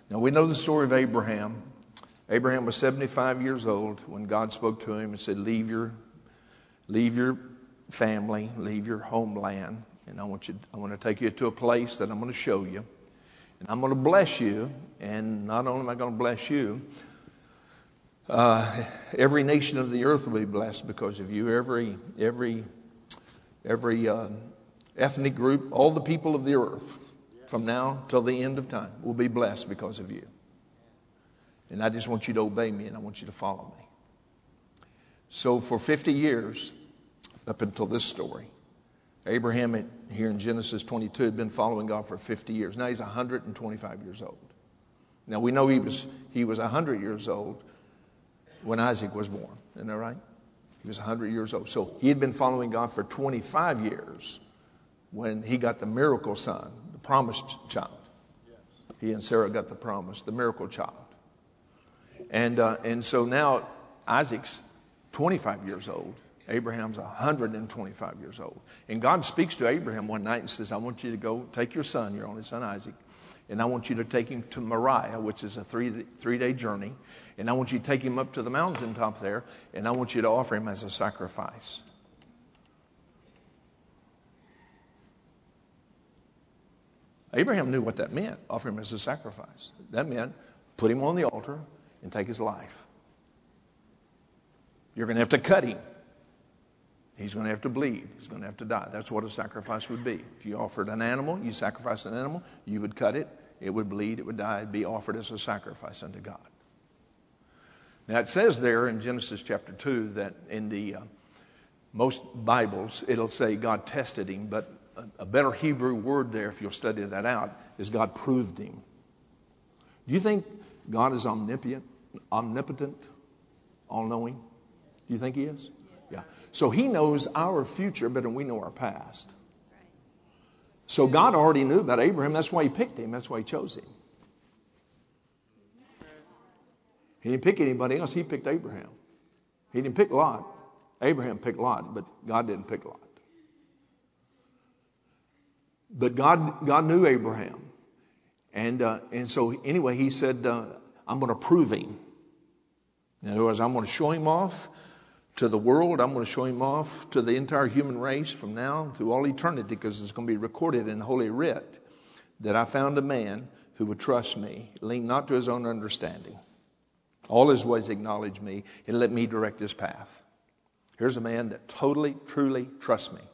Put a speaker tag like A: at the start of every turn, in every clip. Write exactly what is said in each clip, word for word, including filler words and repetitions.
A: Now we know the story of Abraham. Abraham was seventy-five years old when God spoke to him and said, leave your, leave your family, leave your homeland. And I want you, I want to take you to a place that I'm going to show you. And I'm going to bless you. And not only am I going to bless you, uh, every nation of the earth will be blessed because of you. Every, every, every uh, ethnic group, all the people of the earth, from now till the end of time, will be blessed because of you. And I just want you to obey me and I want you to follow me. So for fifty years, up until this story, Abraham here in Genesis twenty-two had been following God for fifty years. Now he's one hundred twenty-five years old. Now we know he was he was one hundred years old when Isaac was born. Isn't that right? He was one hundred years old. So he had been following God for twenty-five years when he got the miracle son, the promised child. He and Sarah got the promise, the miracle child. And uh, and so now Isaac's twenty-five years old. Abraham's one hundred twenty-five years old. And God speaks to Abraham one night and says, I want you to go take your son, your only son Isaac, and I want you to take him to Moriah, which is a three, three-day journey. And I want you to take him up to the mountaintop there, and I want you to offer him as a sacrifice. Abraham knew what that meant, offer him as a sacrifice. That meant put him on the altar and take his life. You're going to have to cut him. He's going to have to bleed. He's going to have to die. That's what a sacrifice would be. If you offered an animal, you sacrificed an animal, you would cut it, it would bleed, it would die, it'd be offered as a sacrifice unto God. Now it says there in Genesis chapter two that in the uh, most Bibles it'll say God tested him, but a, a better Hebrew word there, if you'll study that out, is God proved him. Do you think God is omnipotent, omnipotent, all-knowing? Do you think he is? Yeah. So he knows our future better than we know our past. So God already knew about Abraham. That's why he picked him. That's why he chose him. He didn't pick anybody else. He picked Abraham. He didn't pick Lot. Abraham picked Lot, but God didn't pick Lot. But God, God knew Abraham. And, uh, and so anyway, he said, uh, I'm going to prove him. In other words, I'm going to show him off to the world. I'm going to show him off to the entire human race from now to all eternity, because it's going to be recorded in Holy Writ that I found a man who would trust me, lean not to his own understanding. All his ways acknowledge me and let me direct his path. Here's a man that totally, truly trusts me.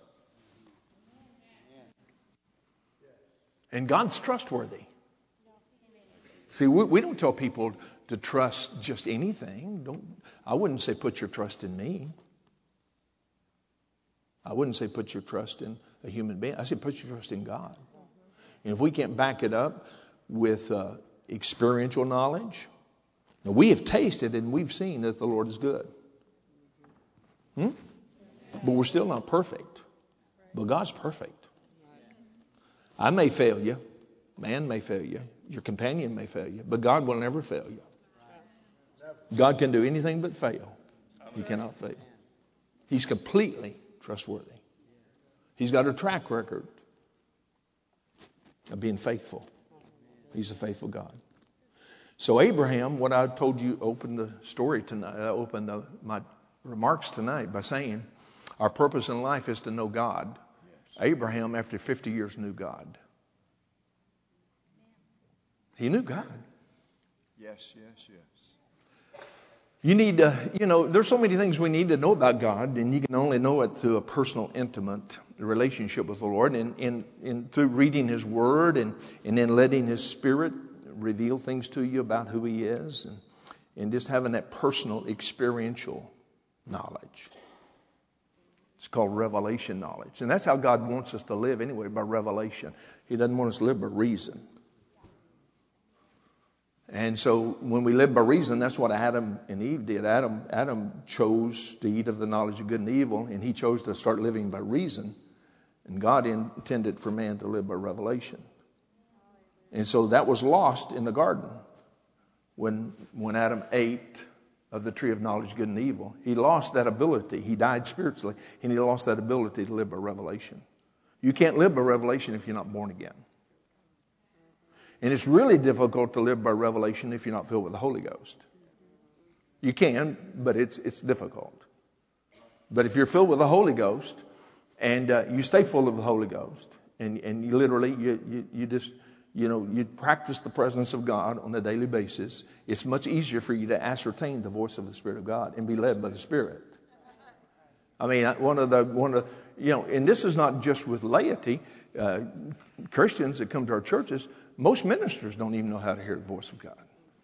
A: And God's trustworthy. See, we, we don't tell people to trust just anything. Don't, I wouldn't say put your trust in me. I wouldn't say put your trust in a human being. I say put your trust in God. And if we can't back it up with uh, experiential knowledge, now we have tasted and we've seen that the Lord is good. Hmm? But we're still not perfect. But God's perfect. I may fail you. Man may fail you. Your companion may fail you. But God will never fail you. God can do anything but fail. He cannot fail. He's completely trustworthy. He's got a track record of being faithful. He's a faithful God. So Abraham, what I told you, opened the story tonight, I opened the, my remarks tonight by saying our purpose in life is to know God. Yes. Abraham, after fifty years, knew God. He knew God.
B: Yes, yes, yes.
A: You need to, you know, there's so many things we need to know about God, and you can only know it through a personal, intimate relationship with the Lord, and, and, and through reading His Word, and, and then letting His Spirit reveal things to you about who He is, and, and just having that personal, experiential knowledge. It's called revelation knowledge. And that's how God wants us to live anyway, by revelation. He doesn't want us to live by reason. And so when we live by reason, that's what Adam and Eve did. Adam, Adam chose to eat of the knowledge of good and evil, and he chose to start living by reason. And God intended for man to live by revelation. And so that was lost in the garden when, when Adam ate of the tree of knowledge of good and evil. He lost that ability. He died spiritually, and he lost that ability to live by revelation. You can't live by revelation if you're not born again. And it's really difficult to live by revelation if you're not filled with the Holy Ghost. You can, but it's it's difficult. But if you're filled with the Holy Ghost and uh, you stay full of the Holy Ghost and, and you literally, you, you, you just, you know, you practice the presence of God on a daily basis, it's much easier for you to ascertain the voice of the Spirit of God and be led by the Spirit. I mean, one of the, one of the, you know, and this is not just with laity, uh, Christians that come to our churches, most ministers don't even know how to hear the voice of God.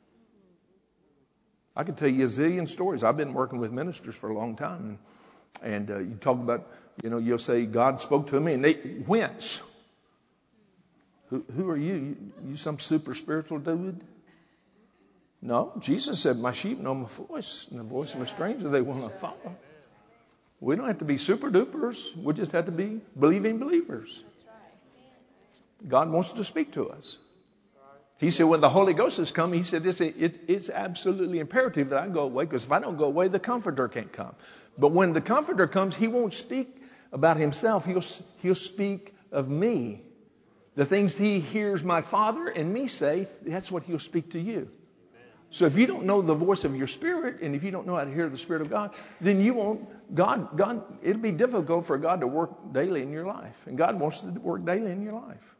A: I can tell you a zillion stories. I've been working with ministers for a long time. And, and uh, you talk about, you know, you'll say, God spoke to me, and they whence? Who, who are you? you? You some super spiritual dude? No, Jesus said, my sheep know my voice, and the voice of a stranger they will not follow. We don't have to be super dupers. We just have to be believing believers. God wants to speak to us. He said, when the Holy Ghost has come, he said, it's, it, it's absolutely imperative that I go away, because if I don't go away, the Comforter can't come. But when the Comforter comes, he won't speak about himself. He'll, he'll speak of me. The things he hears my Father and me say, that's what he'll speak to you. So if you don't know the voice of your spirit, and if you don't know how to hear the Spirit of God, then you won't, God, God, it'll be difficult for God to work daily in your life. And God wants to work daily in your life.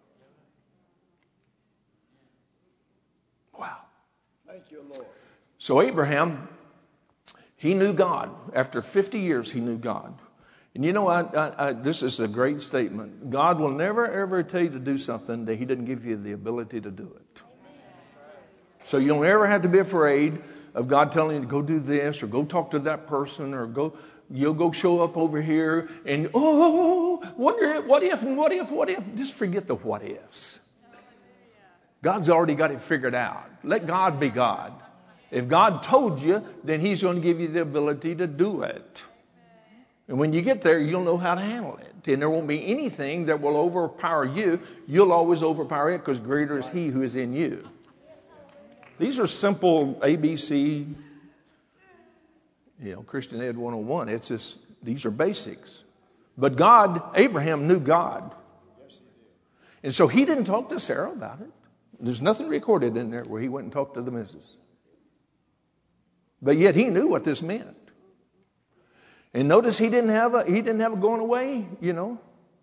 A: Wow.
B: Thank you, Lord.
A: So Abraham, he knew God. After fifty years, he knew God. And you know, I, I, I, this is a great statement. God will never, ever tell you to do something that he didn't give you the ability to do it. So you don't ever have to be afraid of God telling you to go do this or go talk to that person or go, you'll go show up over here and, oh, wonder, what if, and what if, what if? Just forget the what ifs. God's already got it figured out. Let God be God. If God told you, then he's going to give you the ability to do it. And when you get there, you'll know how to handle it. And there won't be anything that will overpower you. You'll always overpower it, because greater is he who is in you. These are simple A B C, you know, Christian Ed one oh one. It's just, these are basics. But God, Abraham knew God. And so he didn't talk to Sarah about it. There's nothing recorded in there where he went and talked to the missus. But yet he knew what this meant. And notice he didn't have a he didn't have a going away, you know,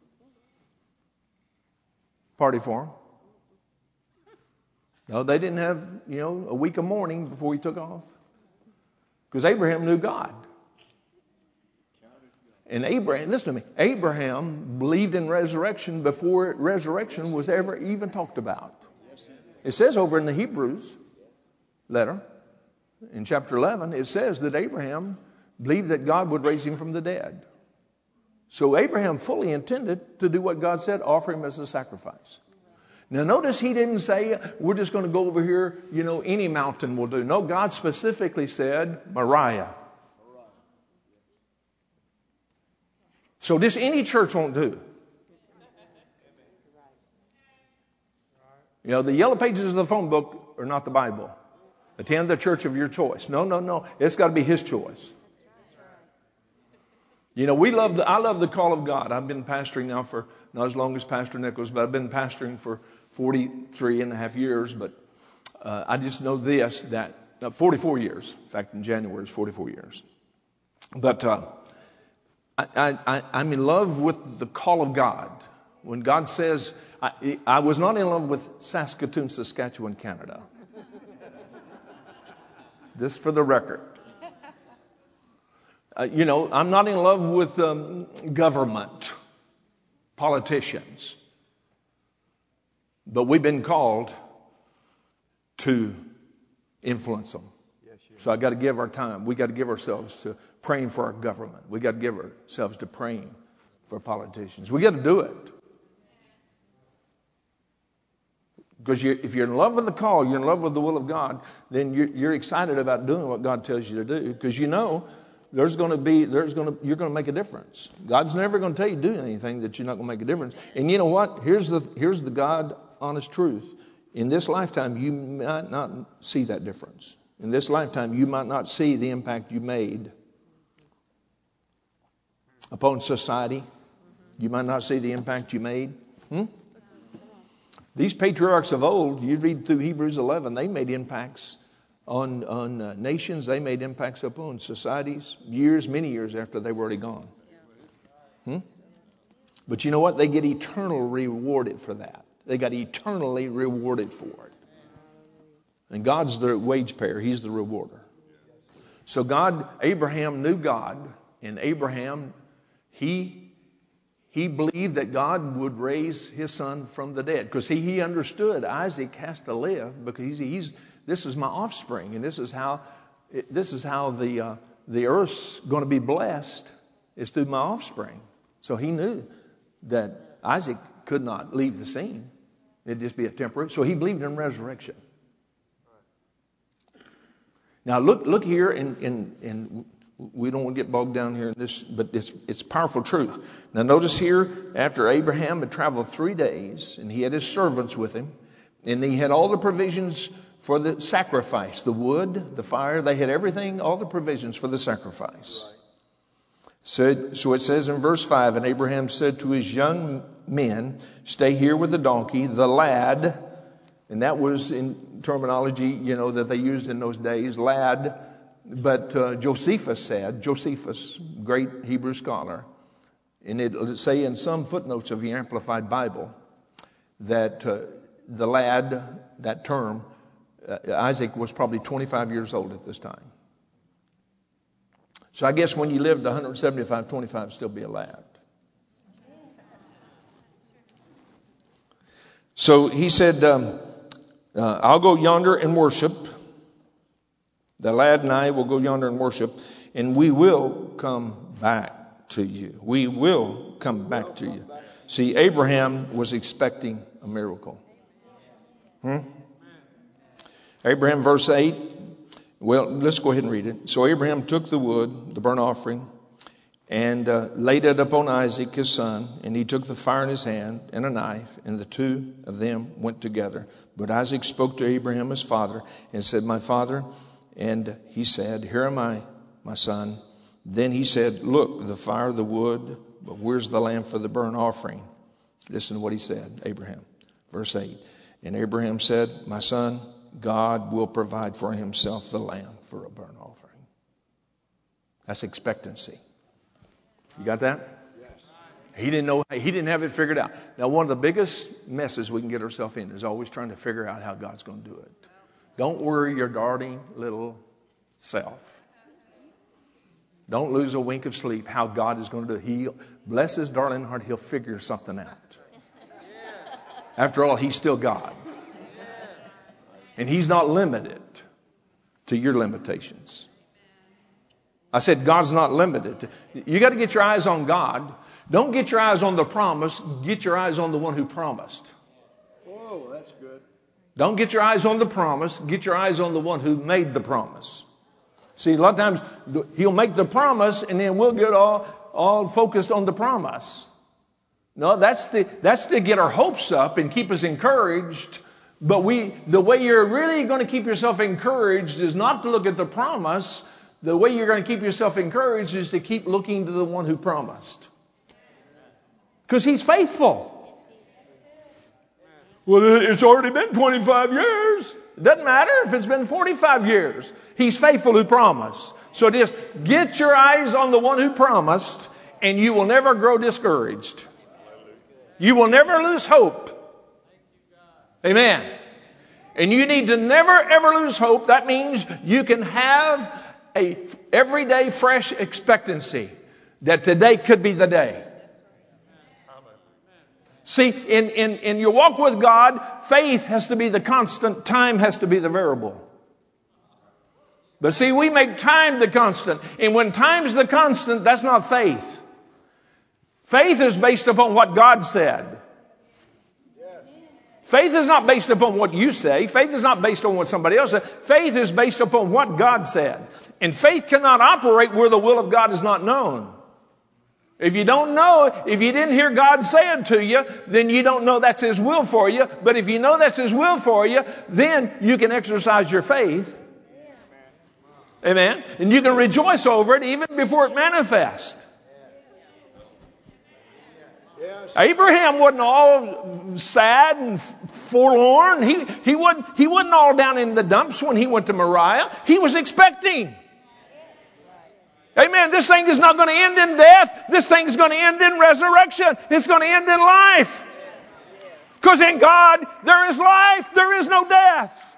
A: party for him. No, they didn't have, you know, a week of mourning before he took off. Because Abraham knew God. And Abraham, listen to me, Abraham believed in resurrection before resurrection was ever even talked about. It says over in the Hebrews letter, in chapter eleven, it says that Abraham believed that God would raise him from the dead. So Abraham fully intended to do what God said, offer him as a sacrifice. Now notice he didn't say, we're just going to go over here, you know, any mountain will do. No, God specifically said, Moriah. So this any church won't do. You know, the yellow pages of the phone book are not the Bible. Attend the church of your choice. No, no, no. It's got to be his choice. You know, we love the, I love the call of God. I've been pastoring now for, not as long as Pastor Nichols, but I've been pastoring for forty-three and a half years. But uh, I just know this, that uh, forty-four years. In fact, in January it's forty-four years. But uh, I, I, I'm in love with the call of God. When God says, I, I was not in love with Saskatoon, Saskatchewan, Canada. Just for the record. Uh, you know, I'm not in love with um, government, politicians. But we've been called to influence them. So I got to give our time. We got to give ourselves to praying for our government. We got to give ourselves to praying for politicians. We got to do it. Because you, if you're in love with the call, you're in love with the will of God, then you're, you're excited about doing what God tells you to do. Because you know there's going to be, there's going to, you're going to make a difference. God's never going to tell you to do anything that you're not going to make a difference. And you know what? Here's the, here's the God honest truth. In this lifetime, you might not see that difference. In this lifetime, you might not see the impact you made upon society. You might not see the impact you made. Hmm? These patriarchs of old, you read through Hebrews eleven, they made impacts on, on uh, nations. They made impacts upon societies years, many years after they were already gone. Hmm? But you know what? They get eternally rewarded for that. They got eternally rewarded for it. And God's the wage payer. He's the rewarder. So God, Abraham knew God. And Abraham, he, he believed that God would raise his son from the dead. Because he, he understood Isaac has to live because he's, he's this is my offspring. And this is how, this is how the, uh, the earth's going to be blessed, is through my offspring. So he knew that Isaac could not leave the scene. It'd just be a temporary. So he believed in resurrection. Now look, look here, in, in, in we don't want to get bogged down here in this, but it's, it's powerful truth. Now notice here, after Abraham had traveled three days, and he had his servants with him, and he had all the provisions for the sacrifice, the wood, the fire, they had everything, all the provisions for the sacrifice. So, so it says in verse five, and Abraham said to his young men, stay here with the donkey, the lad, and that was in terminology, you know, that they used in those days, lad. But uh, Josephus said, Josephus, great Hebrew scholar, and it say in some footnotes of the Amplified Bible that uh, the lad, that term, uh, Isaac was probably twenty-five years old at this time. So I guess when you lived one seventy-five, twenty-five would still be a lad. So he said, um, uh, I'll go yonder and worship. The lad and I will go yonder and worship, and we will come back to you. We will come back to you. See, Abraham was expecting a miracle. Hmm? Abraham, verse eight. Well, let's go ahead and read it. So Abraham took the wood, the burnt offering, and uh, laid it upon Isaac, his son. And he took the fire in his hand and a knife, and the two of them went together. But Isaac spoke to Abraham, his father, and said, my father. And he said, here am I, my son. Then he said, look, the fire, the wood, but where's the lamb for the burnt offering? Listen to what he said, Abraham. Verse eight. And Abraham said, my son, God will provide for himself the lamb for a burnt offering. That's expectancy. You got that? Yes. He didn't know, he didn't have it figured out. Now, one of the biggest messes we can get ourselves in is always trying to figure out how God's going to do it. Don't worry your darling little self. Don't lose a wink of sleep how God is going to do it. He, bless his darling heart, he'll figure something out. After all, he's still God. And he's not limited to your limitations. I said God's not limited. You got to get your eyes on God. Don't get your eyes on the promise. Get your eyes on the one who promised.
B: Whoa, that's good.
A: Don't get your eyes on the promise. Get your eyes on the one who made the promise. See, a lot of times he'll make the promise and then we'll get all, all focused on the promise. No, that's the, that's to get our hopes up and keep us encouraged. But we, the way you're really going to keep yourself encouraged is not to look at the promise. The way you're going to keep yourself encouraged is to keep looking to the one who promised. Because he's faithful. Well, it's already been twenty-five years. It doesn't matter if it's been forty-five years. He's faithful who promised. So just get your eyes on the one who promised, and you will never grow discouraged. You will never lose hope. Amen. And you need to never, ever lose hope. That means you can have a everyday fresh expectancy that today could be the day. See, in, in, in your walk with God, faith has to be the constant. Time has to be the variable. But see, we make time the constant. And when time's the constant, that's not faith. Faith is based upon what God said. Faith is not based upon what you say. Faith is not based on what somebody else said. Faith is based upon what God said. And faith cannot operate where the will of God is not known. If you don't know, if you didn't hear God say it to you, then you don't know that's His will for you. But if you know that's His will for you, then you can exercise your faith. Amen. And you can rejoice over it even before it manifests.
B: Yes.
A: Abraham wasn't all sad and forlorn. He, he, wasn't, he wasn't all down in the dumps when he went to Moriah. He was expecting. Amen. This thing is not going to end in death. This thing is going to end in resurrection. It's going to end in life. Because in God, there is life. There is no death.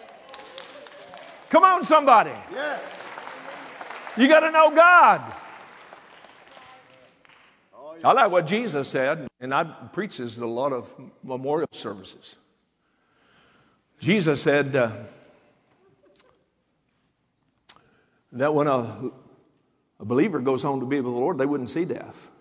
A: Come on, somebody.
B: Yes.
A: You got to know God. I like what Jesus said, and I preach this at a lot of memorial services. Jesus said uh, that when a, a believer goes home to be with the Lord, they wouldn't see death.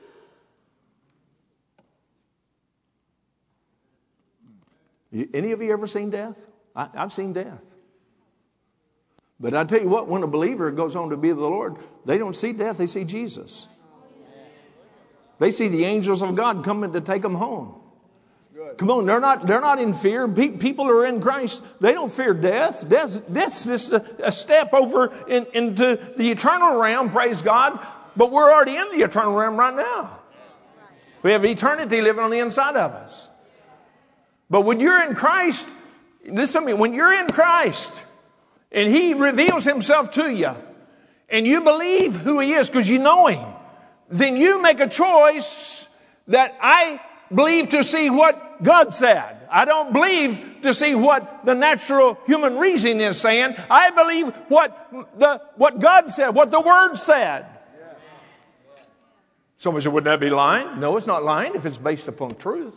A: You, any of you ever seen death? I, I've seen death. But I tell you what, when a believer goes home to be with the Lord, they don't see death, they see Jesus. They see the angels of God coming to take them home. Good. Come on, they're not, they're not in fear. Pe- people who are in Christ, they don't fear death. Death death's just a, a step over in, into the eternal realm, praise God. But we're already in the eternal realm right now. We have eternity living on the inside of us. But when you're in Christ, listen to me, when you're in Christ and He reveals Himself to you and you believe who He is because you know Him, then you make a choice that I believe to see what God said. I don't believe to see what the natural human reason is saying. I believe what the what God said, what the Word said. Someone said, wouldn't that be lying? No, it's not lying if it's based upon truth.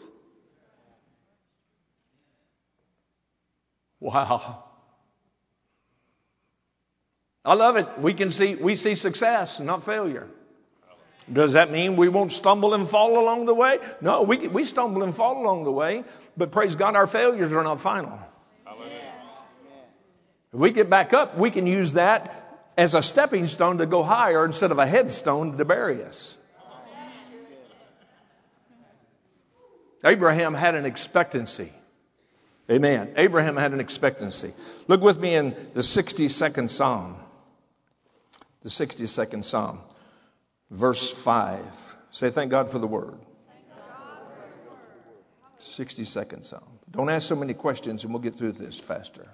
A: Wow. I love it. We can see we see success, not failure. Does that mean we won't stumble and fall along the way? No, we we stumble and fall along the way, but praise God, our failures are not final. If we get back up, we can use that as a stepping stone to go higher instead of a headstone to bury us. Abraham had an expectancy. Amen. Abraham had an expectancy. Look with me in the sixty-second Psalm. The sixty-second Psalm. Verse five. Say, thank God for the Word. sixty-second Psalm. Don't ask so many questions and we'll get through this faster.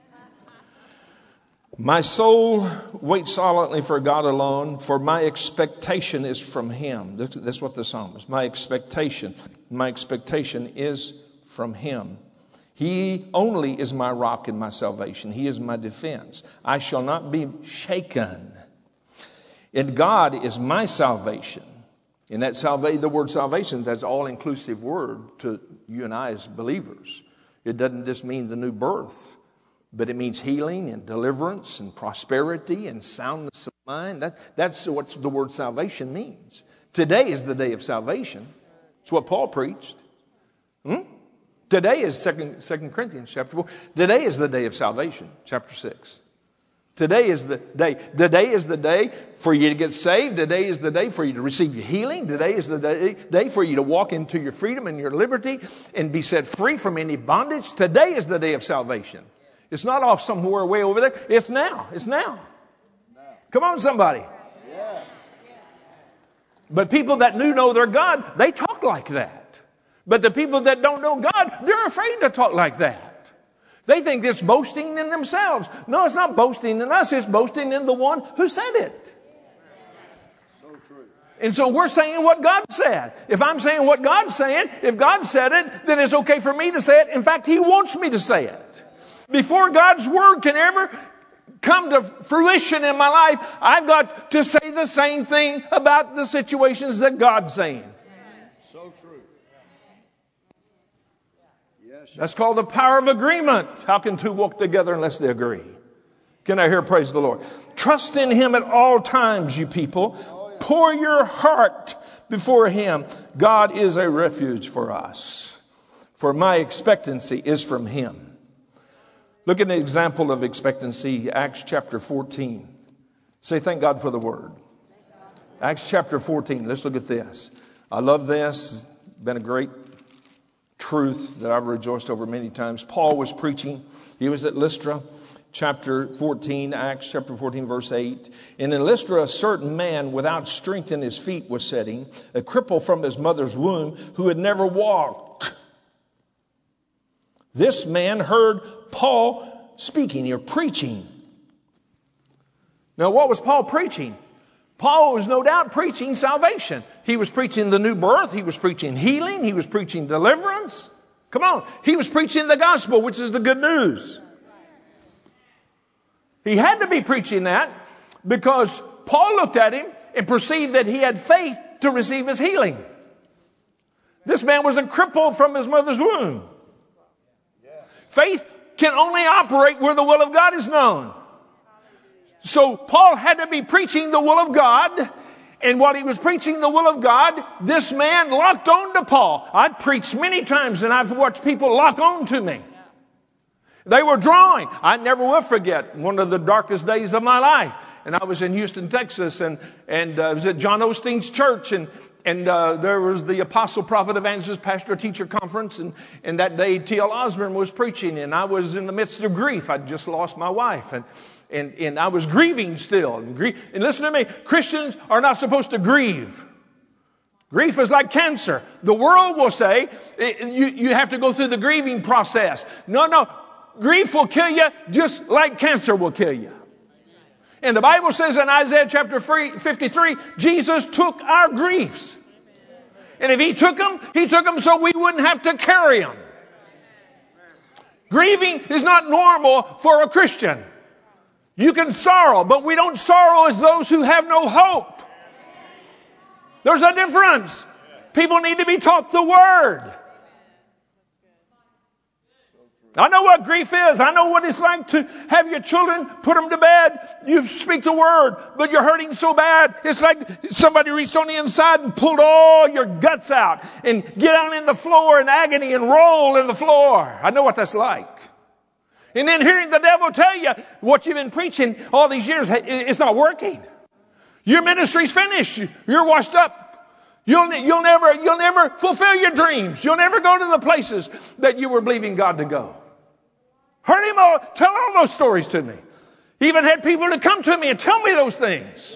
A: My soul waits silently for God alone, for my expectation is from Him. That's, that's what the psalm is. My expectation, my expectation is from Him. He only is my rock and my salvation. He is my defense. I shall not be shaken. And God is my salvation. And that salvation, the word salvation, that's an all-inclusive word to you and I as believers. It doesn't just mean the new birth, but it means healing and deliverance and prosperity and soundness of mind. That, that's what the word salvation means. Today is the day of salvation. It's what Paul preached. Hmm? Today is Second Corinthians chapter four. Today is the day of salvation, chapter six. Today is the day. Today is the day for you to get saved. Today is the day for you to receive your healing. Today is the day, day for you to walk into your freedom and your liberty and be set free from any bondage. Today is the day of salvation. It's not off somewhere way over there. It's now. It's now. Come on, somebody.
B: Yeah.
A: But people that do know their God, they talk like that. But the people that don't know God, they're afraid to talk like that. They think it's boasting in themselves. No, it's not boasting in us. It's boasting in the one who said it.
B: So true.
A: And so we're saying what God said. If I'm saying what God's saying, if God said it, then it's okay for me to say it. In fact, He wants me to say it. Before God's word can ever come to fruition in my life, I've got to say the same thing about the situations that God's saying.
B: So true. Yes.
A: That's called the power of agreement. How can two walk together unless they agree? Can I hear praise the Lord? Trust in Him at all times, you people. Pour your heart before Him. God is a refuge for us. For my expectancy is from Him. Look at an example of expectancy, Acts chapter fourteen. Say, thank God for the Word. Acts chapter fourteen. Let's look at this. I love this. It's been a great truth that I've rejoiced over many times. Paul was preaching. He was at Lystra. chapter fourteen, Acts chapter fourteen, verse eight. And in Lystra, a certain man without strength in his feet was sitting, a cripple from his mother's womb, who had never walked. This man heard Paul speaking or preaching. Now, what was Paul preaching? Paul was no doubt preaching salvation. He was preaching the new birth. He was preaching healing. He was preaching deliverance. Come on. He was preaching the gospel, which is the good news. He had to be preaching that because Paul looked at him and perceived that he had faith to receive his healing. This man was a cripple from his mother's womb. Faith can only operate where the will of God is known. So Paul had to be preaching the will of God. And while he was preaching the will of God, this man locked on to Paul. I've preached many times and I've watched people lock on to me. They were drawing. I never will forget one of the darkest days of my life. And I was in Houston, Texas, and, and uh, I was at John Osteen's church, and And uh, there was the Apostle, Prophet, Evangelist, Pastor, Teacher Conference. And, and that day, T L Osborne was preaching. And I was in the midst of grief. I'd just lost my wife. And, and, and I was grieving still. And, grief, and listen to me. Christians are not supposed to grieve. Grief is like cancer. The world will say, you, you have to go through the grieving process. No, no. Grief will kill you just like cancer will kill you. And the Bible says in Isaiah chapter fifty-three, Jesus took our griefs. And if he took them, he took them so we wouldn't have to carry them. Grieving is not normal for a Christian. You can sorrow, but we don't sorrow as those who have no hope. There's a difference. People need to be taught the Word. I know what grief is. I know what it's like to have your children, put them to bed. You speak the word, but you're hurting so bad. It's like somebody reached on the inside and pulled all your guts out and get down in the floor in agony and roll in the floor. I know what that's like. And then hearing the devil tell you what you've been preaching all these years, it's not working. Your ministry's finished. You're washed up. You'll, you'll never, you'll never fulfill your dreams. You'll never go to the places that you were believing God to go. Heard him all, tell all those stories to me. Even had people to come to me and tell me those things.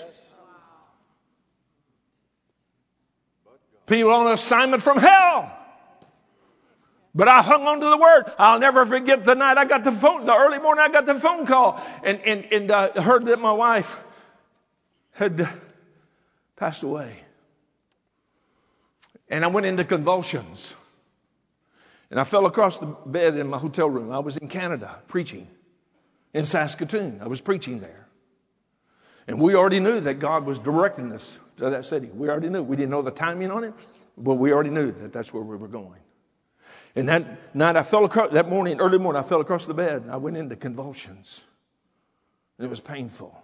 A: People on assignment from hell. But I hung on to the word. I'll never forget the night I got the phone, the early morning I got the phone call and, and, and uh, heard that my wife had passed away. And I went into convulsions. And I fell across the bed in my hotel room. I was in Canada preaching in Saskatoon. I was preaching there. And we already knew that God was directing us to that city. We already knew. We didn't know the timing on it, but we already knew that that's where we were going. And that night I fell across, that morning, early morning, I fell across the bed and I went into convulsions. And it was painful.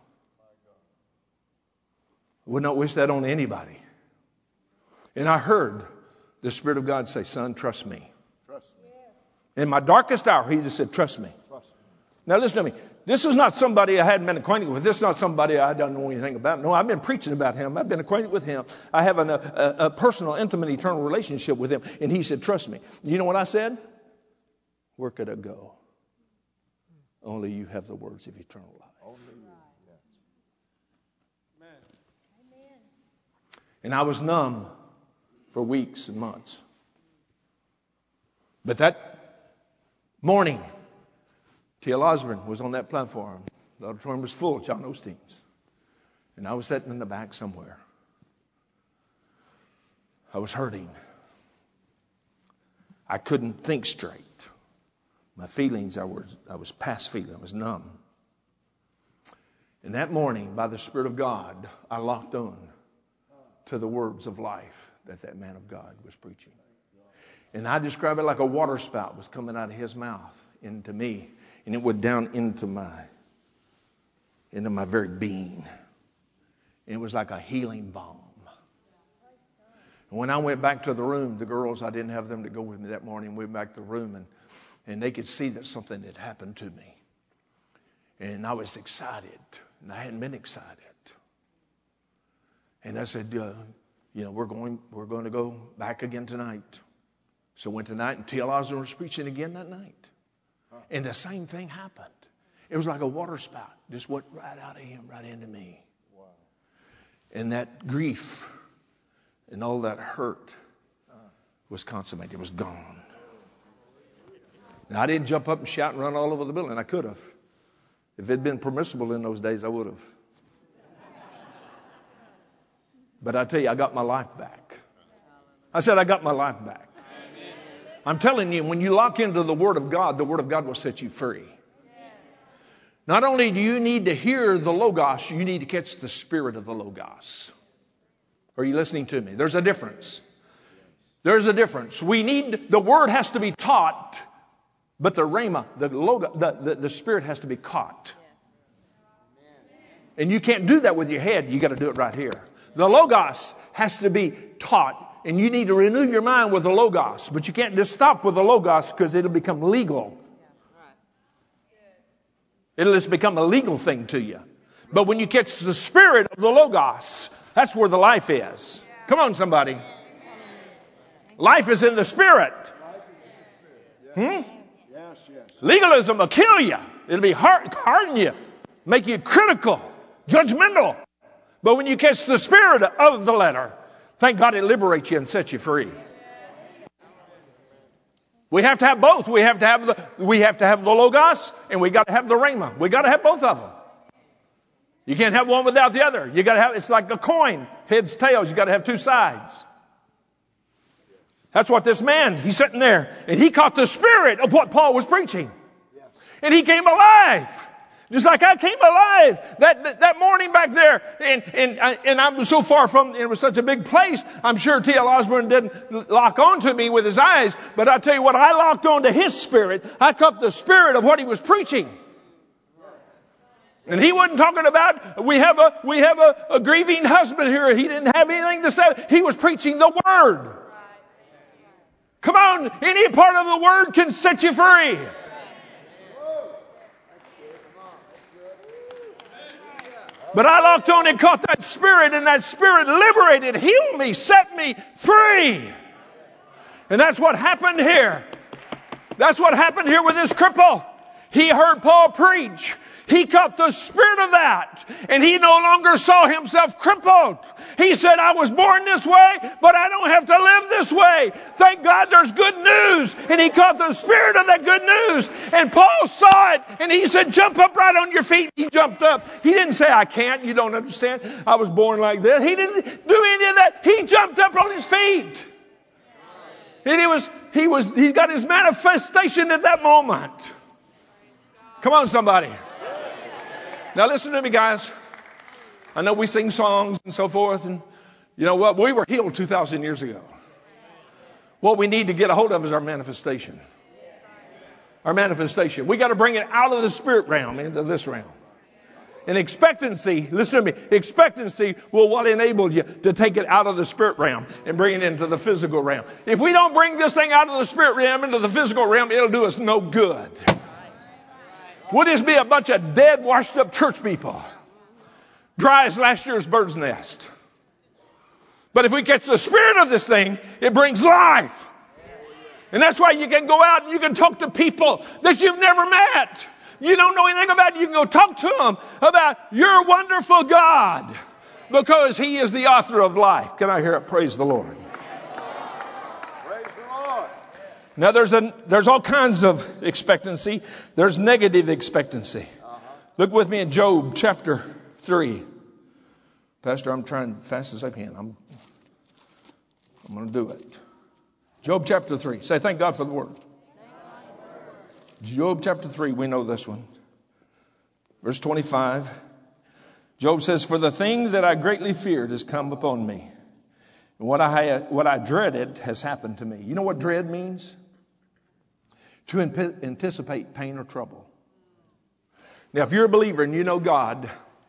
A: I would not wish that on anybody. And I heard the Spirit of God say, son, trust me.
B: Trust me.
A: In my darkest hour, he just said, trust me.
B: Trust me.
A: Now listen to me. This is not somebody I hadn't been acquainted with. This is not somebody I don't know anything about. No, I've been preaching about him. I've been acquainted with him. I have an, a, a personal, intimate, eternal relationship with him. And he said, trust me. You know what I said? Where could I go? Only you have the words of eternal life. Only you. Amen. And I was numb for weeks and months. But that morning, T L Osborne was on that platform. The auditorium was full, John Osteen's. And I was sitting in the back somewhere. I was hurting. I couldn't think straight. My feelings, I was, I was past feeling. I was numb. And that morning, by the Spirit of God, I locked on to the words of life that that man of God was preaching. And I describe it like a water spout was coming out of his mouth into me. And it went down into my, into my very being. And it was like a healing balm. And when I went back to the room, the girls, I didn't have them to go with me that morning. We went back to the room and, and they could see that something had happened to me. And I was excited. And I hadn't been excited. And I said, uh, you know, we're going, we're going to go back again tonight. So went tonight and T L Osborne was preaching again that night. And the same thing happened. It was like a water spout. Just went right out of him, right into me. Wow. And that grief and all that hurt was consummated. It was gone. Now, I didn't jump up and shout and run all over the building. I could have. If it had been permissible in those days, I would have. But I tell you, I got my life back. I said, I got my life back. I'm telling you, when you lock into the Word of God, the Word of God will set you free. Not only do you need to hear the Logos, you need to catch the spirit of the Logos. Are you listening to me? There's a difference. There's a difference. We need, the Word has to be taught, but the Rhema, the Logos, the, the, the Spirit has to be caught. And you can't do that with your head. You got to do it right here. The Logos has to be taught. And you need to renew your mind with the Logos. But you can't just stop with the Logos because it'll become legal. It'll just become a legal thing to you. But when you catch the spirit of the Logos, that's where the life is. Come on, somebody. Life is in the Spirit. Hmm?
B: Yes, yes.
A: Legalism will kill you. It'll be hard, harden you, make you critical, judgmental. But when you catch the spirit of the letter, thank God it liberates you and sets you free. We have to have both. We have to have the we have to have the Logos and we got to have the Rhema. We got to have both of them. You can't have one without the other. You got to have it's like a coin, heads, tails. You got to have two sides. That's what this man, he's sitting there and he caught the spirit of what Paul was preaching. And he came alive. Just like I came alive that, that, that morning back there. And, and, and I was so far from, it was such a big place. I'm sure T L Osborne didn't lock on to me with his eyes. But I tell you what, I locked on to his spirit. I caught the spirit of what he was preaching. And he wasn't talking about, we have a, we have a, a grieving husband here. He didn't have anything to say. He was preaching the Word. Come on, any part of the Word can set you free. But I locked on and caught that spirit, and that spirit liberated, healed me, set me free. And that's what happened here. That's what happened here with this cripple. He heard Paul preach. He caught the spirit of that, and he no longer saw himself crippled. He said, I was born this way, but I don't have to live this way. Thank God there's good news. And he caught the spirit of that good news. And Paul saw it, and he said, jump up right on your feet. He jumped up. He didn't say, I can't. You don't understand. I was born like this. He didn't do any of that. He jumped up on his feet. And he was, he was, he's got his manifestation at that moment. Come on, somebody. Now listen to me, guys. I know we sing songs and so forth, and you know what? We were healed two thousand years ago. What we need to get a hold of is our manifestation. Our manifestation. We got to bring it out of the spirit realm into this realm. And expectancy, listen to me, expectancy will what enable you to take it out of the spirit realm and bring it into the physical realm. If we don't bring this thing out of the spirit realm into the physical realm, it'll do us no good. We'll just be a bunch of dead, washed up church people. Dry as last year's bird's nest. But if we catch the spirit of this thing, it brings life. And that's why you can go out and you can talk to people that you've never met. You don't know anything about it. You can go talk to them about your wonderful God. Because He is the author of life. Can I hear it? Praise the Lord.
B: Praise the Lord.
A: Now there's a, there's all kinds of expectancy. There's negative expectancy. Uh-huh. Look with me in Job chapter three. Pastor, I'm trying as fast as I can. I'm, I'm going to do it. Job chapter three. Say, thank God for the word. Job chapter three, we know this one. Verse twenty-five. Job says, for the thing that I greatly feared has come upon me. And what I, had, what I dreaded has happened to me. You know what dread means? To imp- anticipate pain or trouble. Now, if you're a believer and you know God,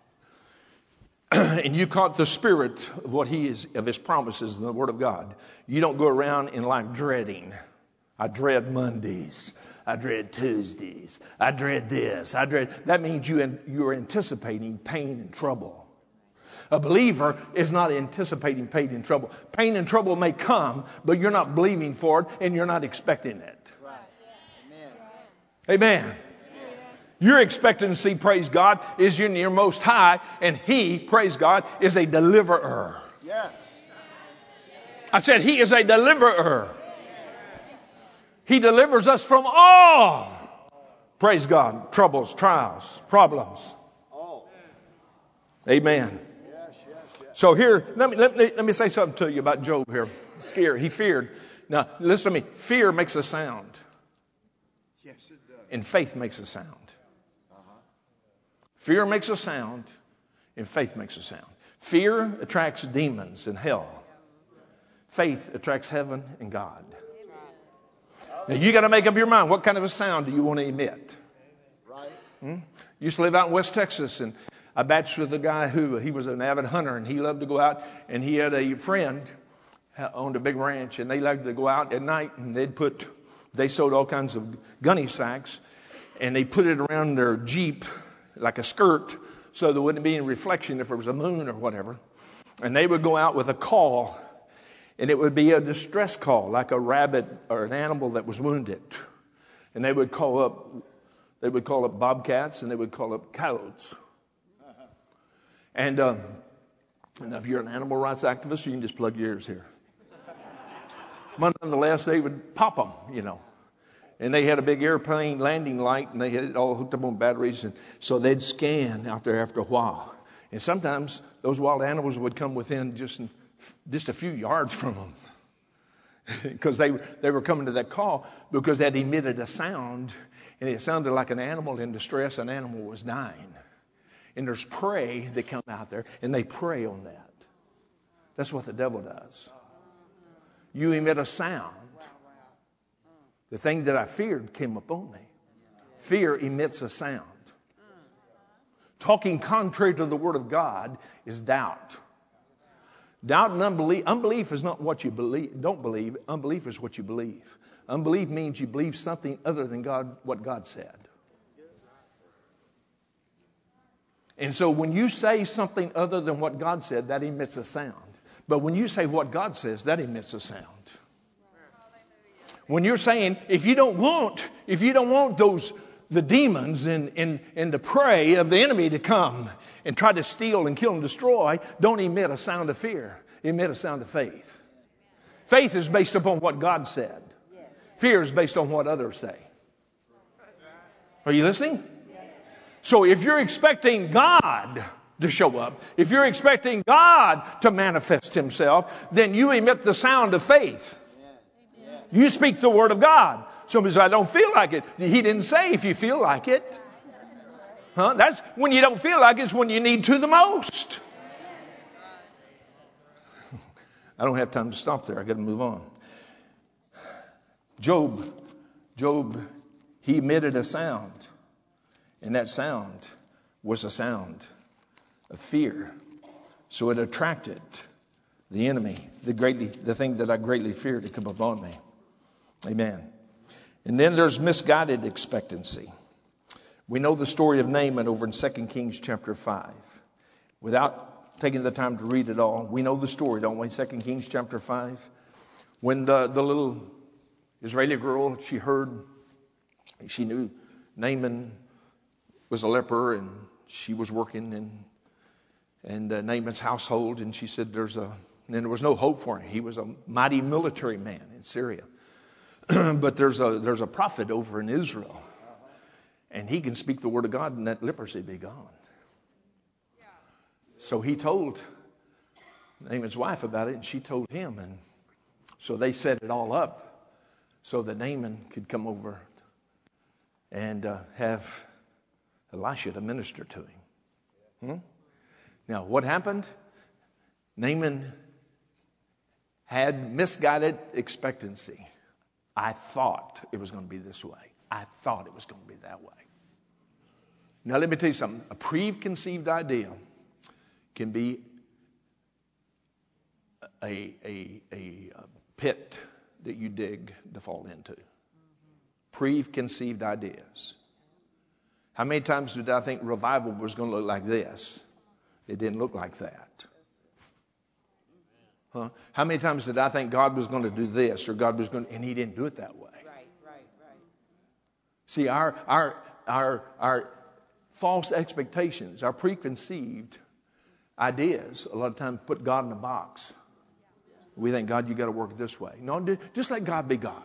A: and you caught the spirit of what He is, of His promises in the Word of God, you don't go around in life dreading. I dread Mondays. I dread Tuesdays. I dread this. I dread. That means you you're anticipating pain and trouble. A believer is not anticipating pain and trouble. Pain and trouble may come, but you're not believing for it and you're not expecting it. Right. Amen. Amen. Your expectancy, praise God, is in your Most High, and He, praise God, is a deliverer.
B: Yes.
A: I said He is a deliverer. He delivers us from all, praise God, troubles, trials, problems.
B: All.
A: Amen.
B: Yes, yes, yes.
A: So here, let me, let me, let me say something to you about Job here. Fear. He feared. Now, listen to me. Fear makes a sound.
B: Yes, it does.
A: And faith makes a sound. Fear makes a sound, and faith makes a sound. Fear attracts demons and hell. Faith attracts heaven and God. Now, you got to make up your mind. What kind of a sound do you want to emit?
B: Right.
A: Hmm? Used to live out in West Texas, and I batched with a guy who, he was an avid hunter, and he loved to go out, and he had a friend who owned a big ranch, and they loved to go out at night, and they'd put, they sewed all kinds of gunny sacks, and they put it around their Jeep like a skirt, so there wouldn't be any reflection if there was a moon or whatever. And they would go out with a call, and it would be a distress call, like a rabbit or an animal that was wounded. And they would call up, they would call up bobcats, and they would call up coyotes. And, um, and if you're an animal rights activist, you can just plug your ears here. But nonetheless, they would pop them, you know. And they had a big airplane landing light, and they had it all hooked up on batteries. And so they'd scan out there after a while. And sometimes those wild animals would come within just, just a few yards from them. Because they, they were coming to that call because that emitted a sound. And it sounded like an animal in distress. An animal was dying. And there's prey that come out there, and they prey on that. That's what the devil does. You emit a sound. The thing that I feared came upon me. Fear emits a sound. Talking contrary to the Word of God is doubt. Doubt and unbelief. Unbelief is not what you believe. Don't believe. Unbelief is what you believe. Unbelief means you believe something other than God, what God said. And so when you say something other than what God said, that emits a sound. But when you say what God says, that emits a sound. When you're saying, if you don't want, if you don't want those, the demons and, and, and the prey of the enemy to come and try to steal and kill and destroy, don't emit a sound of fear. Emit a sound of faith. Faith is based upon what God said. Fear is based on what others say. Are you listening? So if you're expecting God to show up, if you're expecting God to manifest Himself, then you emit the sound of faith. You speak the Word of God. Somebody says, I don't feel like it. He didn't say if you feel like it. Huh? That's when you don't feel like it, it's when you need to the most. I don't have time to stop there. I got to move on. Job, Job, he emitted a sound. And that sound was a sound of fear. So it attracted the enemy, the greatly, the thing that I greatly feared to come upon me. Amen. And then there's misguided expectancy. We know the story of Naaman over in Second Kings chapter five. Without taking the time to read it all, we know the story, don't we? Second Kings chapter five. When the, the little Israeli girl, she heard, she knew Naaman was a leper, and she was working in and uh, Naaman's household, and she said there's a, and there was no hope for him. He was a mighty military man in Syria. But there's a there's a prophet over in Israel, and he can speak the word of God, and that leprosy be gone. So he told Naaman's wife about it, and she told him, and so they set it all up so that Naaman could come over and uh, have Elisha to minister to him. Hmm? Now, what happened? Naaman had misguided expectancy. I thought it was going to be this way. I thought it was going to be that way. Now, let me tell you something. A preconceived idea can be a, a, a, a pit that you dig to fall into. Preconceived ideas. How many times did I think revival was going to look like this? It didn't look like that. Huh? How many times did I think God was going to do this or God was going to, and He didn't do it that way.
C: Right, right, right.
A: See, our our our, our false expectations, our preconceived ideas, a lot of times put God in a box. We think, God, you got to work this way. No, just let God be God.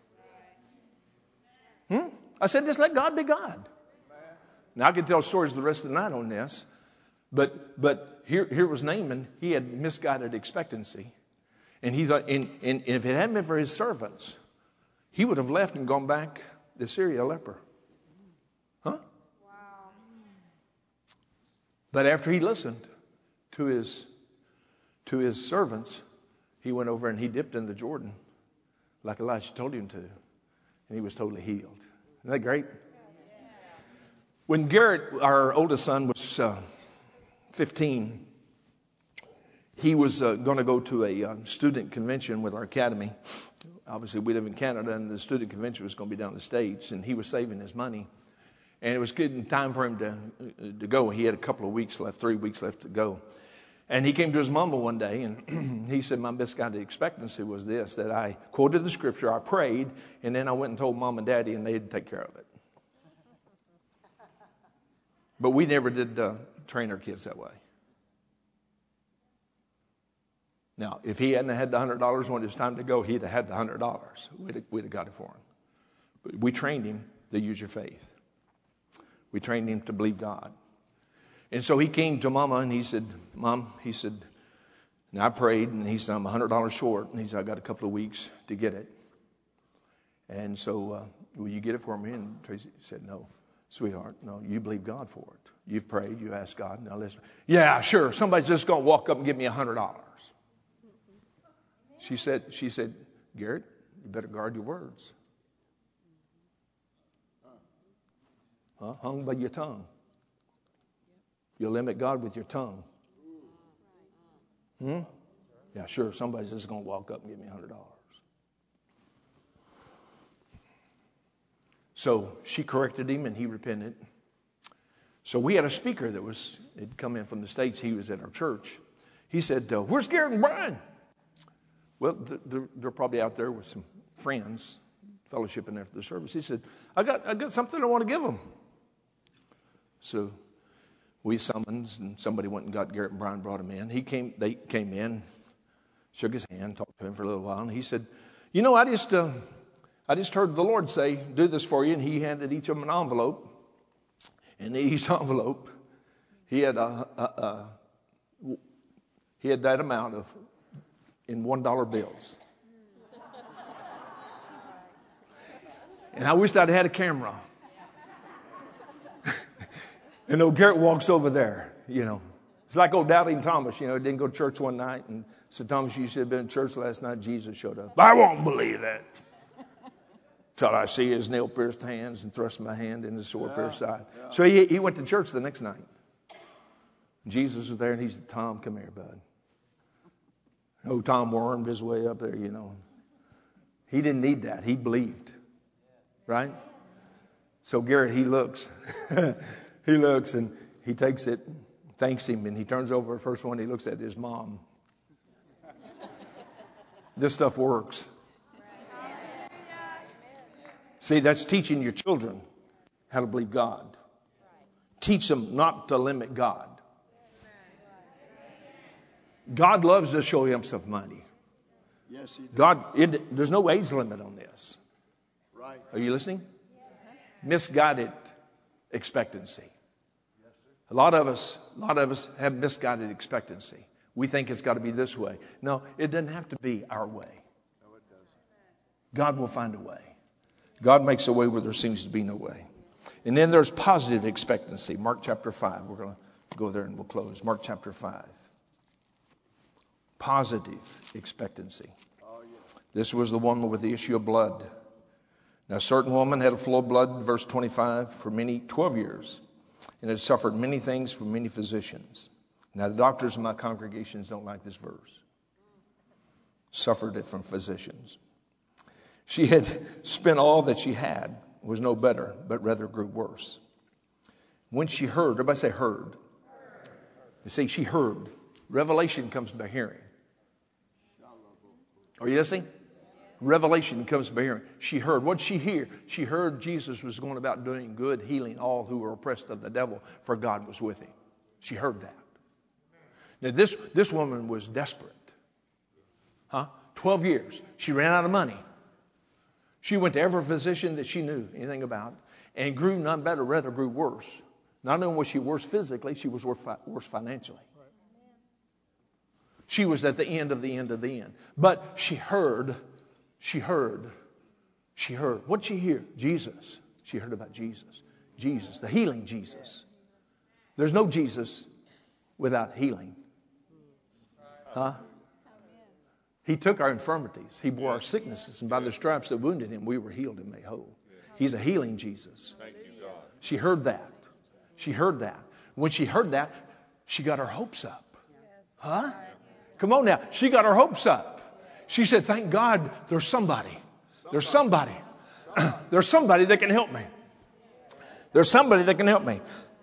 A: Hmm? I said, just let God be God. Now, I could tell stories the rest of the night on this, but but here, here was Naaman. He had misguided expectancy. And he thought, and, and if it hadn't been for his servants, he would have left and gone back to Syria a leper. Huh? Wow. But after he listened to his to his servants, he went over and he dipped in the Jordan like Elisha told him to. And he was totally healed. Isn't that great? When Garrett, our oldest son, was uh, fifteen, he was uh, going to go to a uh, student convention with our academy. Obviously, we live in Canada, and the student convention was going to be down in the States, and he was saving his money. And it was good time for him to, to go. He had a couple of weeks left, three weeks left to go. And he came to his mama one day, and he said, my misguided expectancy was this, that I quoted the scripture, I prayed, and then I went and told mom and daddy, and they'd take care of it. But we never did uh, train our kids that way. Now, if he hadn't had the one hundred dollars when it was time to go, he'd have had the one hundred dollars. We'd have, we'd have got it for him. But we trained him to use your faith. We trained him to believe God. And so he came to Mama and he said, Mom, he said, now I prayed, and he said, I'm one hundred dollars short. And he said, I got a couple of weeks to get it. And so, uh, will you get it for me? And Tracy said, no, sweetheart, no, you believe God for it. You've prayed, you asked God, now listen. Yeah, sure, somebody's just going to walk up and give me one hundred dollars. She said, she said, Garrett, you better guard your words. Huh? Hung by your tongue. You'll limit God with your tongue. Hmm? Yeah, sure, somebody's just going to walk up and give me one hundred dollars. So she corrected him and he repented. So we had a speaker that was had come in from the States. He was at our church. He said, uh, where's Garrett and Brian? Well, they're, they're probably out there with some friends, fellowshipping after the service. He said, I got, I got something I want to give them. So we summoned, and somebody went and got Garrett and Brian, brought him in. He came, they came in, shook his hand, talked to him for a little while, and he said, you know, I just, uh, I just heard the Lord say, do this for you, and he handed each of them an envelope. And in each envelope, he had a, a, a he had that amount of in one dollar bills. And I wished I'd had a camera. And old Garrett walks over there, you know. It's like old Doubting Thomas, you know, didn't go to church one night and said, Thomas, you should have been in church last night. Jesus showed up. I won't believe that. Till I see his nail-pierced hands and thrust my hand in his sword-pierced
B: Yeah,
A: side.
B: yeah.
A: So he, he went to church the next night. Jesus was there, and he said, Tom, come here, bud. Oh, Tom wormed his way up there, you know. He didn't need that. He believed. Right? So Garrett, he looks. He looks, and he takes it, thanks him, and he turns over the first one. He looks at his mom. This stuff works. See, that's teaching your children how to believe God. Teach them not to limit God. God loves to show himself mighty.
B: Yes, he does.
A: God, it, there's no age limit on this.
B: Right.
A: Are you listening? Misguided expectancy. A lot of us, a lot of us have misguided expectancy. We think it's got to be this way. No, it doesn't have to be our way.
B: No, it doesn't.
A: God will find a way. God makes a way where there seems to be no way. And then there's positive expectancy. Mark chapter five. We're going to go there and we'll close. Mark chapter five. Positive expectancy.
B: Oh, yeah.
A: This was the woman with the issue of blood. Now, a certain woman had a flow of blood, verse twenty-five, for many, twelve years, and had suffered many things from many physicians. Now, the doctors in my congregations don't like this verse. Suffered it from physicians. She had spent all that she had, was no better, but rather grew worse. When she heard, everybody say heard. You see, she heard. Revelation comes by hearing. Are you listening? Revelation comes by her. She heard. What did she hear? She heard Jesus was going about doing good, healing all who were oppressed of the devil, for God was with him. She heard that. Now, this, this woman was desperate. Huh? Twelve years. She ran out of money. She went to every physician that she knew anything about and grew none better, rather grew worse. Not only was she worse physically, she was worse financially. She was at the end of the end of the end. But she heard, she heard, she heard. What did she hear? Jesus. She heard about Jesus. Jesus, the healing Jesus. There's no Jesus without healing. Huh? He took our infirmities. He bore our sicknesses. And by the stripes that wounded him, we were healed and made whole. He's a healing Jesus. She heard that. She heard that. When she heard that, she got her hopes up. Huh? Come on now. She got her hopes up. She said, thank God there's somebody. There's somebody. There's somebody that can help me. There's somebody that can help me.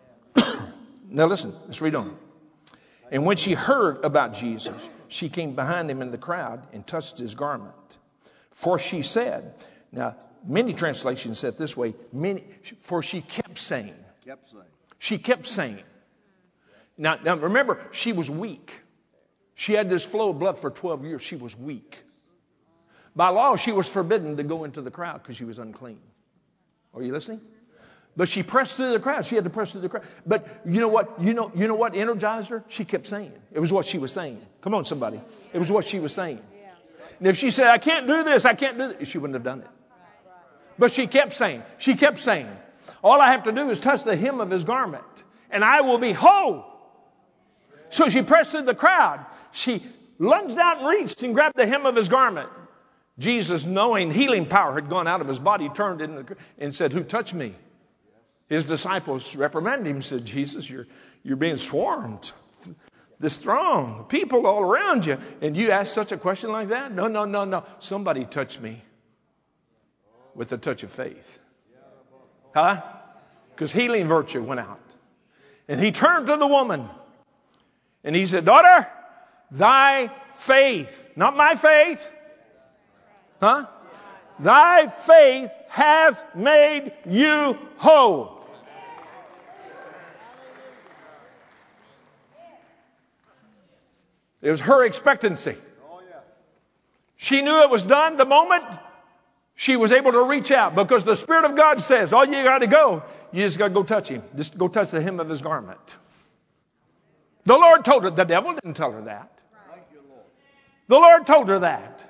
A: Now listen, let's read on. And when she heard about Jesus, she came behind him in the crowd and touched his garment. For she said, now many translations said it this way, many, for she kept saying.
B: Kept saying.
A: She kept saying. Now, now remember, she was weak. She had this flow of blood for twelve years. She was weak. By law, she was forbidden to go into the crowd because she was unclean. Are you listening? But she pressed through the crowd. She had to press through the crowd. But you know what? You know, you know what energized her? She kept saying. It was what she was saying. Come on, somebody. It was what she was saying. And if she said, I can't do this, I can't do this, she wouldn't have done it. But she kept saying. She kept saying. All I have to do is touch the hem of his garment, and I will be whole. So she pressed through the crowd. She lunged out and reached and grabbed the hem of his garment. Jesus, knowing healing power had gone out of his body, turned in and said, who touched me? His disciples reprimanded him and said, Jesus, you're, you're being swarmed. This throng, people all around you. And you ask such a question like that? No, no, no, no. Somebody touched me with the touch of faith. Huh? Because healing virtue went out. And he turned to the woman. And he said, daughter, thy faith, not my faith. Huh? Thy faith hath made you whole. It was her expectancy. She knew it was done the moment she was able to reach out, because the Spirit of God says, all you got to go, you just got to go touch him. Just go touch the hem of his garment. The Lord told her. The devil didn't tell her that. The Lord told her that.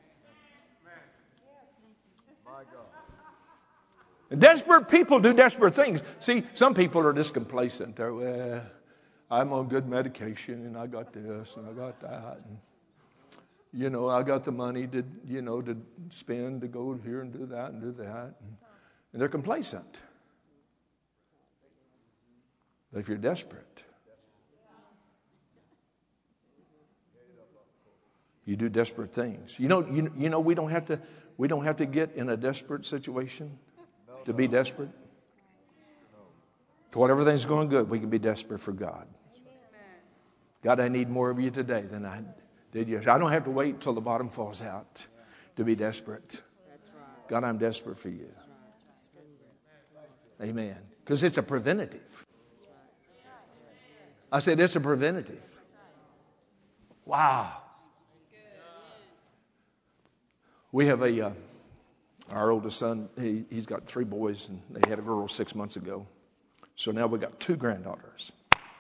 A: Desperate people do desperate things. See, some people are just complacent. They're, well, I'm on good medication, and I got this, and I got that. And, you know, I got the money to, you know, to spend, to go here and do that and do that. And, and they're complacent. But if you're desperate, you do desperate things. You know, you, you know, we don't have to, we don't have to get in a desperate situation to be desperate. To whatever thing's going good, we can be desperate for God. God, I need more of you today than I did yesterday. I don't have to wait until the bottom falls out to be desperate. God, I'm desperate for you. Amen. Because it's a preventative. I said it's a preventative. Wow. We have a, uh, our oldest son, he, he's got three boys, and they had a girl six months ago. So now we got two granddaughters.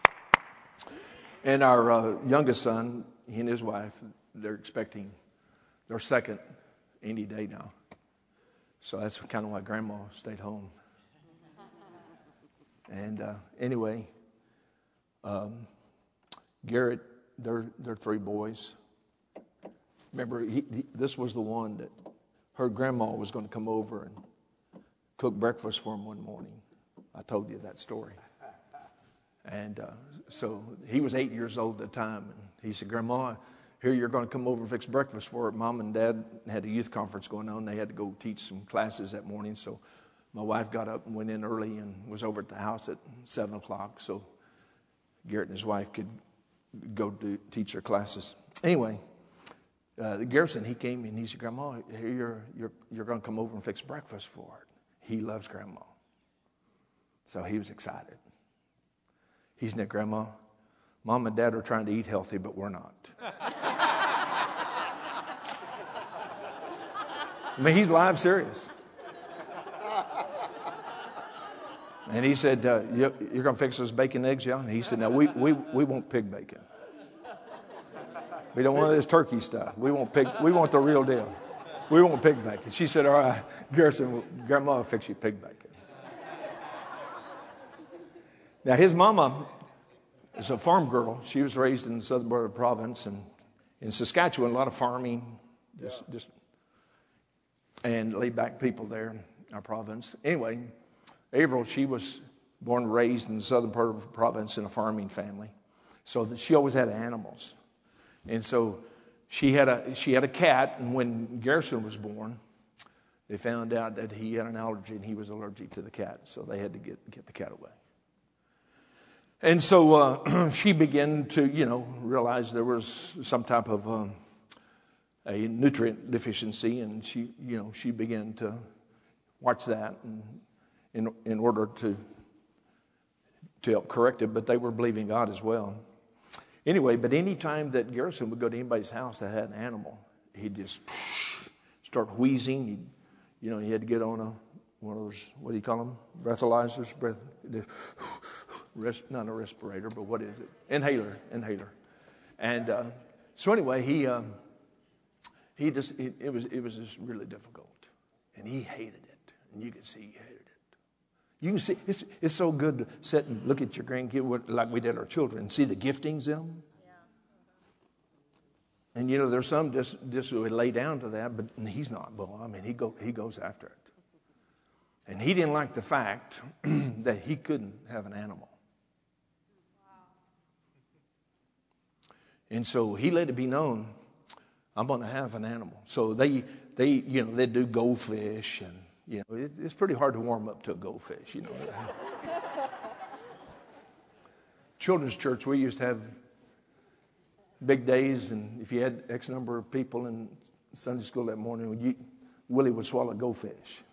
A: And our uh, youngest son, he and his wife, they're expecting their second any day now. So that's kind of why Grandma stayed home. And uh, anyway, um, Garrett, they're, they're three boys. Remember, he, he, this was the one that heard Grandma was going to come over and cook breakfast for him one morning. I told you that story. And uh, so he was eight years old at the time. And he said, Grandma, here you're going to come over and fix breakfast for it. Mom and Dad had a youth conference going on. They had to go teach some classes that morning. So my wife got up and went in early and was over at the house at seven o'clock. So Garrett and his wife could go to teach their classes. Anyway, uh, Garrison, he came and he said, Grandma, here you're, you're, you're going to come over and fix breakfast for it. He loves Grandma. So he was excited. He said, Grandma, Mom and Dad are trying to eat healthy, but we're not. I mean, he's live serious. And he said, uh, you, you're going to fix us bacon eggs, yeah? And he said, no, we, we, we want pig bacon. We don't want this turkey stuff. We want pig. We want the real deal. We want pig bacon. She said, all right, Garrison, Grandma will fix you pig bacon. Now, his mama is a farm girl. She was raised in the southern part of the province. And in Saskatchewan, a lot of farming. Just, just and laid-back people there in our province. Anyway, Avril, she was born and raised in the southern part of the province in a farming family. So that she always had animals. And so she had a she had a cat, and when Garrison was born, they found out that he had an allergy and he was allergic to the cat. So they had to get, get the cat away. And so uh, she began to, you know, realize there was some type of um, a nutrient deficiency, and she, you know, she began to watch that and in in order to to help correct it. But they were believing God as well. Anyway, but any time that Garrison would go to anybody's house that had an animal, he'd just start wheezing. He'd, you know, he had to get on a one of those, what do you call them? Breathalyzers, breath, res, not a respirator, but what is it? Inhaler, inhaler. And uh, so anyway, he um, he just it, it was it was just really difficult, and he hated it, and you could see he hated it. You can see, it's, it's so good to sit and look at your grandkids like we did our children and see the giftings in them. Yeah. And, you know, there's some just, just would lay down to that, but he's not. Well, I mean, he, go, he goes after it. And he didn't like the fact that he couldn't have an animal. Wow. And so he let it be known, I'm going to have an animal. So they, they you know, they do goldfish and, you know, it, it's pretty hard to warm up to a goldfish, you know. Children's church, we used to have big days, and if you had X number of people in Sunday school that morning, you, Willie would swallow goldfish.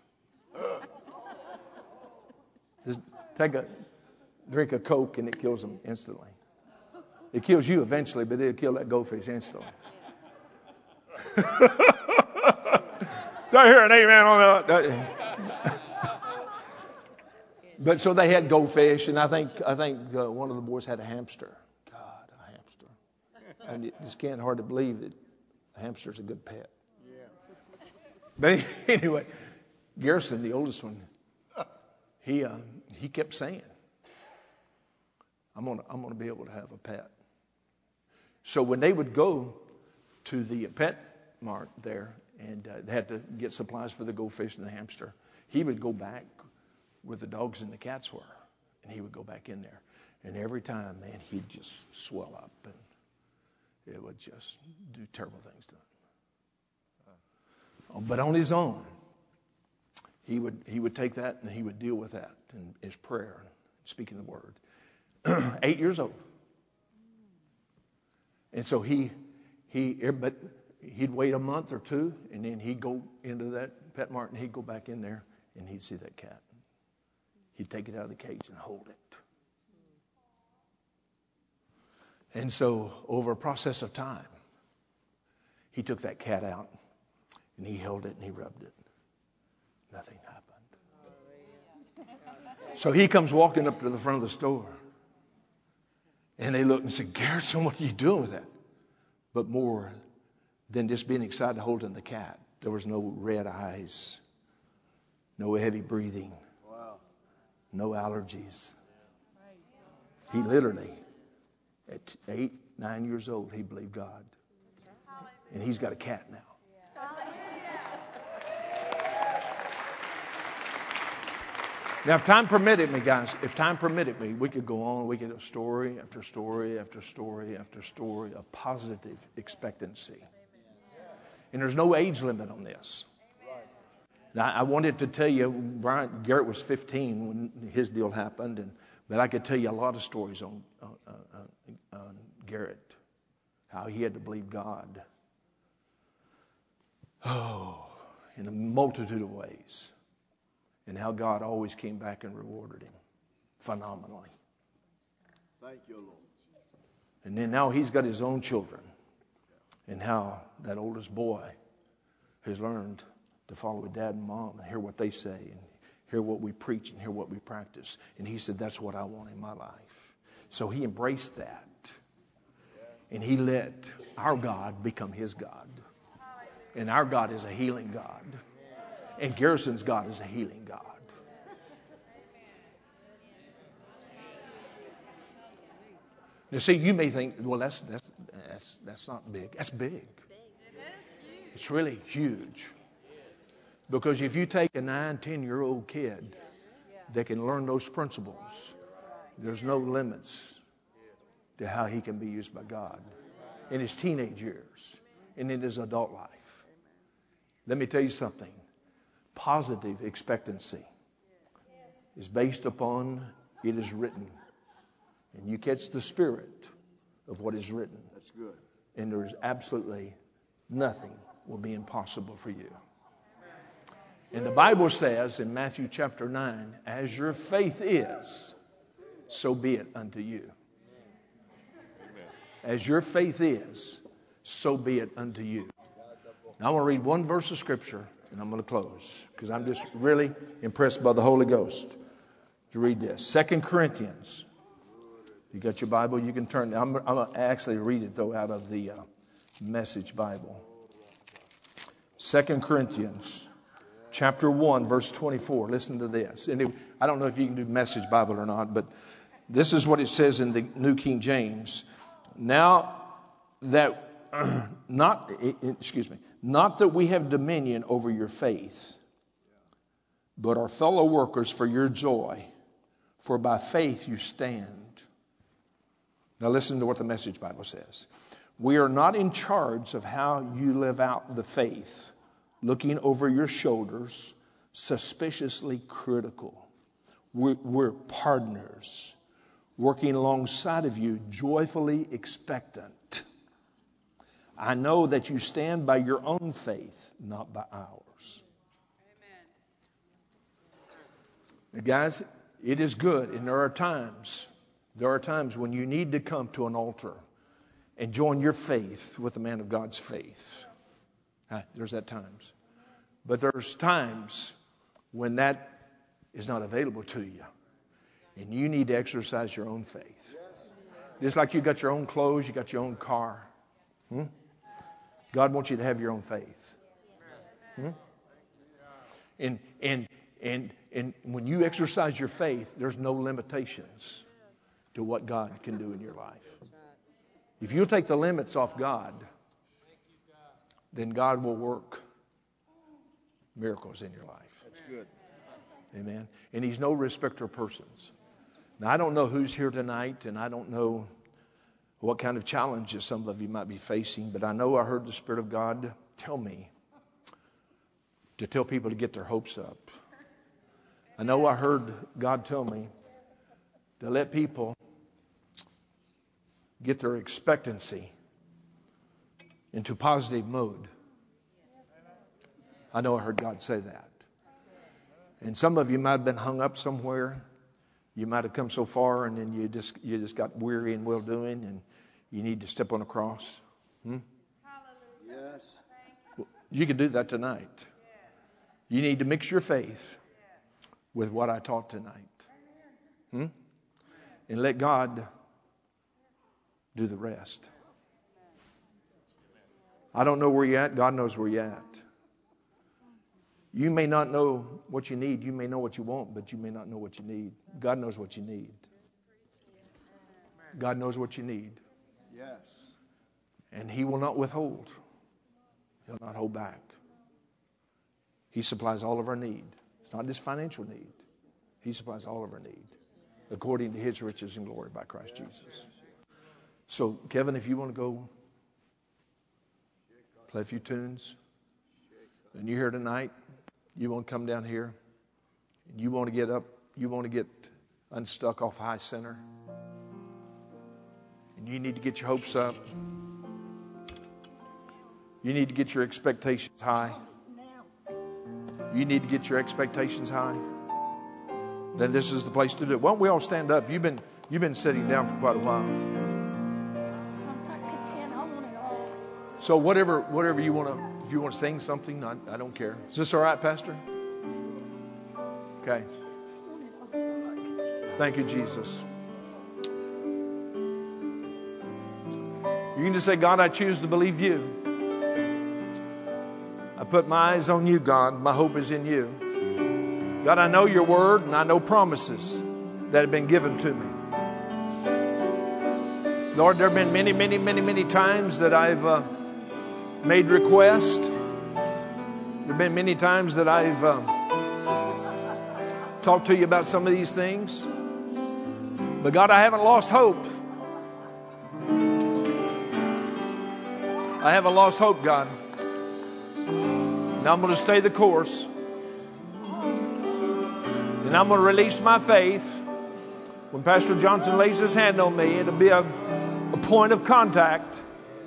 A: Just take a drink of Coke, and it kills them instantly. It kills you eventually, but it'll kill that goldfish instantly. Do I hear an amen on that? But so they had goldfish, and I think I think uh, one of the boys had a hamster. God, a hamster. And you just can't hardly believe that a hamster's a good pet. Yeah. But anyway, Garrison, the oldest one, he uh, he kept saying, "I'm gonna I'm gonna be able to have a pet." So when they would go to the pet mart there, and uh, they had to get supplies for the goldfish and the hamster, he would go back where the dogs and the cats were, and he would go back in there. And every time, man, he'd just swell up, and it would just do terrible things to him. Uh, but on his own, he would he would take that and he would deal with that in his prayer, speaking the word. Eight years old. And so he, he, but he'd wait a month or two, and then he'd go into that pet mart, and he'd go back in there, and he'd see that cat. He'd take it out of the cage and hold it. And so over a process of time, he took that cat out, and he held it, and he rubbed it. Nothing happened. So he comes walking up to the front of the store, and they look and say, Garrison, what are you doing with that? But more than just being excited holding the cat, there was no red eyes, no heavy breathing, wow. No allergies. He literally, at eight, nine years old, he believed God. And he's got a cat now. Now, if time permitted me, guys, if time permitted me, we could go on. We could do story after story after story after story of positive expectancy. And there's no age limit on this. Now, I wanted to tell you, Brian Garrett was fifteen when his deal happened, and but I could tell you a lot of stories on, on, on, on Garrett, how he had to believe God Oh, in a multitude of ways. And how God always came back and rewarded him phenomenally.
B: Thank you, Lord.
A: And then now he's got his own children. And how that oldest boy has learned to follow his dad and mom and hear what they say and hear what we preach and hear what we practice. And he said, that's what I want in my life. So he embraced that. And he let our God become his God. And our God is a healing God. And Garrison's God is a healing God. Now, see, you may think, well, that's that's that's that's not big. That's big. It's really huge. Because if you take a nine, ten-year-old kid that can learn those principles, there's no limits to how he can be used by God in his teenage years and in his adult life. Let me tell you something. Positive expectancy is based upon it is written. And you catch the spirit of what is written.
B: That's good.
A: And there is absolutely nothing will be impossible for you. And the Bible says in Matthew chapter nine, as your faith is, so be it unto you. As your faith is, so be it unto you. Now I want to read one verse of Scripture, and I'm going to close, because I'm just really impressed by the Holy Ghost to read this. Second Corinthians. You got your Bible? You can turn. I'm, I'm going to actually read it, though, out of the uh, Message Bible. Second Corinthians chapter one, verse twenty-four. Listen to this. And it, I don't know if you can do Message Bible or not, but this is what it says in the New King James. Now that, not, excuse me, not that we have dominion over your faith, but are fellow workers for your joy, for by faith you stand. Now listen to what the Message Bible says. We are not in charge of how you live out the faith, looking over your shoulders, suspiciously critical. We're, we're partners, working alongside of you, joyfully expectant. I know that you stand by your own faith, not by ours. Now, guys, it is good, and there are times, there are times when you need to come to an altar and join your faith with the man of God's faith. There's that times. But there's times when that is not available to you. And you need to exercise your own faith. Just like you got your own clothes, you got your own car. Hmm? God wants you to have your own faith. Hmm? And, and, and, and when you exercise your faith, there's no limitations to what God can do in your life. If you'll take the limits off God, then God will work miracles in your life.
B: That's good.
A: Amen. And He's no respecter of persons. Now, I don't know who's here tonight, and I don't know what kind of challenges some of you might be facing, but I know I heard the Spirit of God tell me to tell people to get their hopes up. I know I heard God tell me to let people get their expectancy into positive mode. I know I heard God say that. And some of you might have been hung up somewhere. You might have come so far and then you just you just got weary and well-doing and you need to step on a cross. Hmm?
B: Yes.
A: Well, you can do that tonight. You need to mix your faith with what I taught tonight. Hmm? And let God do the rest. I don't know where you're at. God knows where you're at. You may not know what you need. You may know what you want, but you may not know what you need. God knows what you need. God knows what you need.
B: Yes.
A: And He will not withhold. He'll not hold back. He supplies all of our need. It's not just financial need. He supplies all of our need according to His riches and glory by Christ Jesus. So, Kevin, if you want to go play a few tunes, and you're here tonight, you want to come down here, and you want to get up, you want to get unstuck off High Center, and you need to get your hopes up, You need to get your expectations high. You need to get your expectations high. Then this is the place to do it. Why don't we all stand up? You've been you've been sitting down for quite a while. So whatever whatever you want to, if you want to sing something, I, I don't care. Is this all right, Pastor? Okay. Thank you, Jesus. You can just say, God, I choose to believe you. I put my eyes on you, God. My hope is in you. God, I know your word and I know promises that have been given to me. Lord, there have been many, many, many, many times that I've uh, made requests. There have been many times that I've uh, talked to you about some of these things. But God, I haven't lost hope. I haven't lost hope, God. Now I'm going to stay the course. And I'm going to release my faith. When Pastor Johnson lays his hand on me, it'll be a, a point of contact.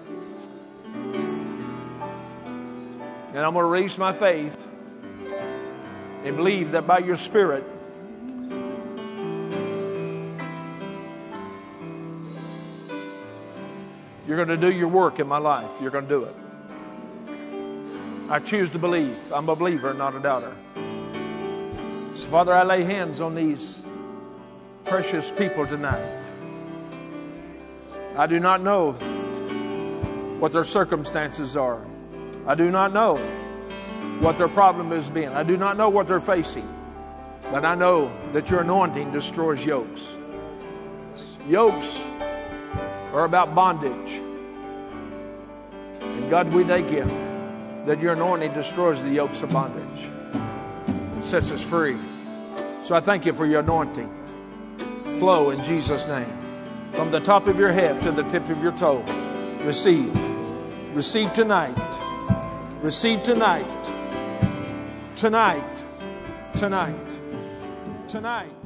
A: And I'm going to release my faith and believe that by your Spirit, you're going to do your work in my life. You're going to do it. I choose to believe. I'm a believer, not a doubter. So, Father, I lay hands on these precious people tonight. I do not know what their circumstances are. I do not know what their problem has been. I do not know what they're facing. But I know that your anointing destroys yokes. Yokes are about bondage. And God, we thank you that your anointing destroys the yokes of bondage and sets us free. So I thank you for your anointing. Flow in Jesus' name. From the top of your head to the tip of your toe. Receive. Receive tonight. Receive tonight. Tonight. Tonight. Tonight.